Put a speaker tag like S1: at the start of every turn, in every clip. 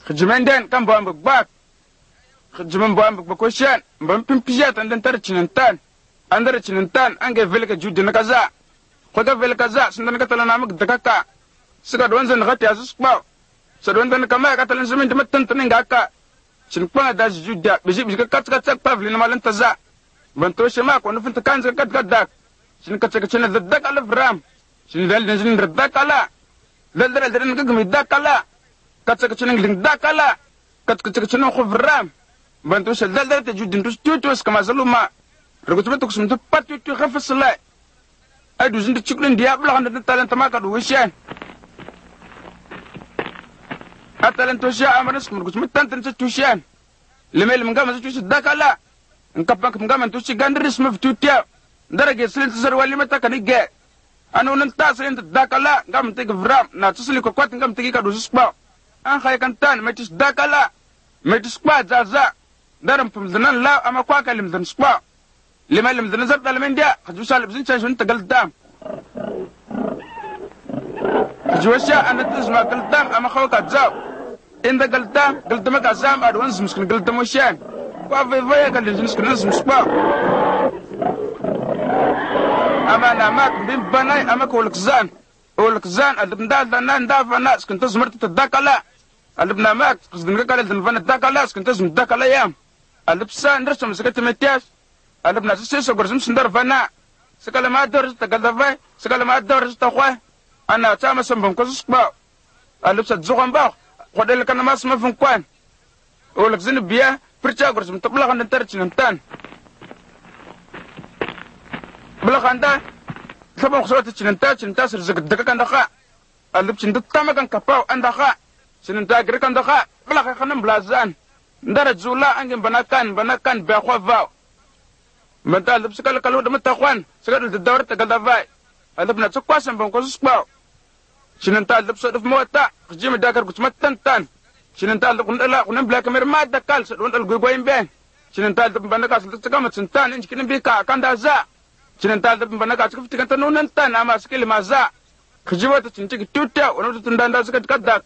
S1: khjimenden kan bo ambak khjimen bo ambak ko shan ban pimpijat andan tar chinintan andar chinintan ange velka judina kaza khoda velka kaza sundan katala namak dakaka siga don zan gati asus ba sadon dan kama katalan zumin de matan tanin gaka chin kwa da judda biji biji kat kat sak pavli na malan taza ban to shema ko nufin kan kat kat dak chin kat kat chin dak ala ram chin dal dan chin dak ala dal dal dan gami dak ala kat kat chin ling dak ala kat kat chin khuf ram ban to shal dal dal te juddin to kama zaluma rugutu to kusum to pat to khafsala ay du zin de chiklin dia bla kan talan tamaka du wishan atalan to sha amanas kun kusum tantan to shan lemel mangama to dakala nkapak mangama to gandris maftutia darage silin tsar wali mata kanige anu nan ta silin dakala ngam te gvram na tsuli ko kwat ngam te ka du spa an khay kan tan metis dakala metis kwa zaza daram pum zanan la ama kwa kalim dan spa lemel mdan zar dalmen dia khaju salib zin chan shun tagal dam khajwasha an tizma kal dam ama khaw ka zaw inda galtama ka zam adwan zumskin galtama shan kwa vevaya ka zumskin zumspa ama na mak bin banay ama ko lakzan adabnda danan da fana skin tazmart tadakala adabna mak qzdin ka dan fana dakala skin tazm dakala yam adabsan darsam sakat metias adabna sese gorzum sindar fana sakala ma dor ta galava sakala ma dor ta khwa ana tama sambam ko spa adabsa zugan ba khodel kan mas ma fun kwan o lak zin biya percha gorsum tabla kan tar chinan bla khanda sabon khosot chinan ta sir zak daga kan dakha alib chin tama kan kapaw andakha chinan ta gir kan dakha bla khanam blazan ndara zula angin banakan ba khwa mental lip sekali kalau dapat takwan sekali dawar tegal davai alib na tsukwasan bang kosus kwaw sinental lip soduf mota kjim dakar kucmat tan sinental kundala kunan black mer mad dakal sodun al gogoyin ben sinental lip banaka tsakama tsintan injikin bi ka kanda za sinental lip banaka tsukuftikan tanunan tan ama sekali maza kjimata cincik tuta onu tundanda sekat kadak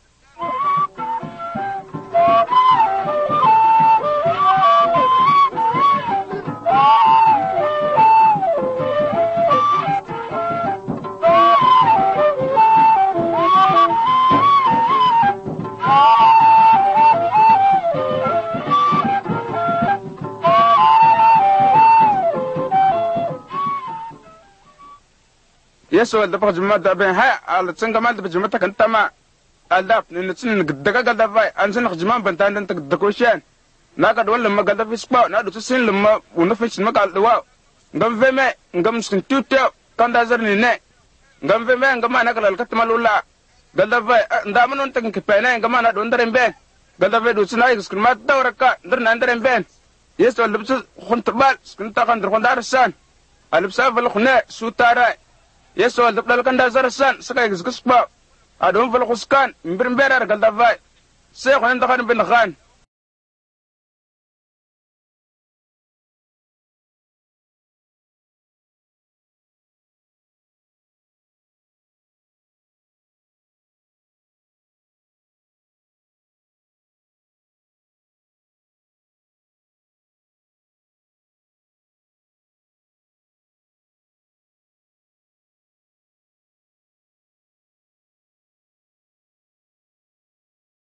S1: yeso da pa juma da ben ha al tsinga mal da juma ta kan tama aldap ni tsin daga ga da vai an san juma ban tan ta da ko shan na ka dole ma ga da fispa na da sin limma wona fishin ma ka da ngam veme ngam sin tutte kan da zarni ne ngam veme ngam na ka lal katma lula ga da vai nda mun ta ke pene ngam na don daren ben ga da vai do sina is kun ma dawraka dar na daren ben yeso lubsu khuntbal kun ta kan dar khondar san alubsa fal khuna sutara yeso dal kan da zarasan saka gizgisba adon fal khuskan mbir mbera gal da vai sai khon da kan bin khan